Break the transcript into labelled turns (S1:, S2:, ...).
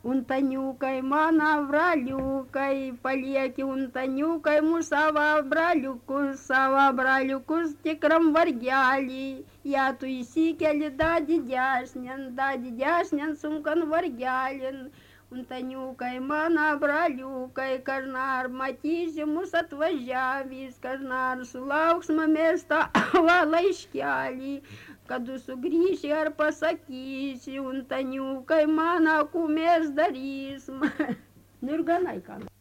S1: Untaniukai, mano braliukai, palieki untaniukai mūsų savo braliukus tikram vargelį. Ja tu įsikeli da didesnien sunkan vargelin. Untaniukai, mano braliukai, kažnar matysi mus atvažiavęs, kažnar sulauks mamės tavo laiškelį, kad tu sugrįši ar pasakysi, untaniukai, mano kumės darys. Nu ir ganai ką.